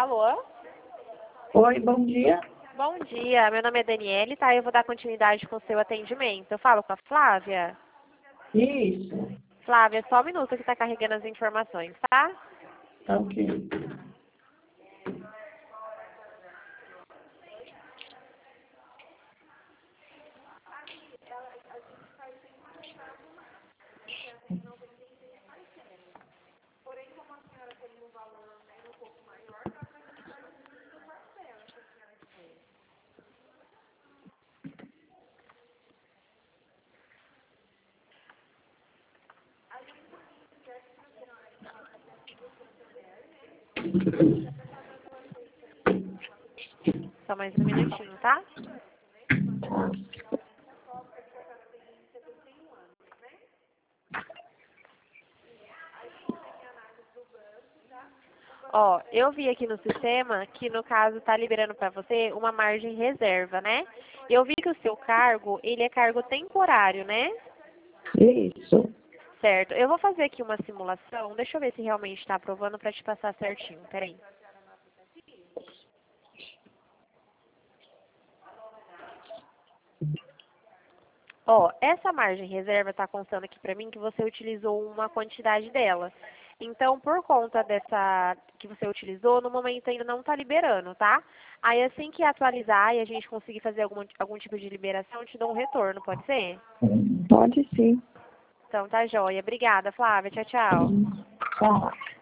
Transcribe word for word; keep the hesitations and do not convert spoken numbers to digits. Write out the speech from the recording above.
Alô? Oi, bom dia. Bom dia, meu nome é Daniele, tá? Eu vou dar continuidade com o seu atendimento. Eu falo com a Flávia? Isso, Flávia, só um minuto que tá carregando as informações, tá? tá ok. Só mais um minutinho, tá? Ó, eu vi aqui no sistema que no caso tá liberando para você uma margem reserva, né? Eu vi que o seu cargo, ele é cargo temporário, né? Isso. Certo. Eu vou fazer aqui uma simulação. Deixa eu ver se realmente está aprovando para te passar certinho. Peraí. Ó, essa margem reserva está constando aqui para mim que você utilizou uma quantidade dela. Então, por conta dessa que você utilizou, no momento ainda não está liberando, tá? Aí assim que atualizar e a gente conseguir fazer algum, algum tipo de liberação, eu te dou um retorno, pode ser? Pode sim. Então tá joia. Obrigada, Flávia. Tchau, tchau. Tá.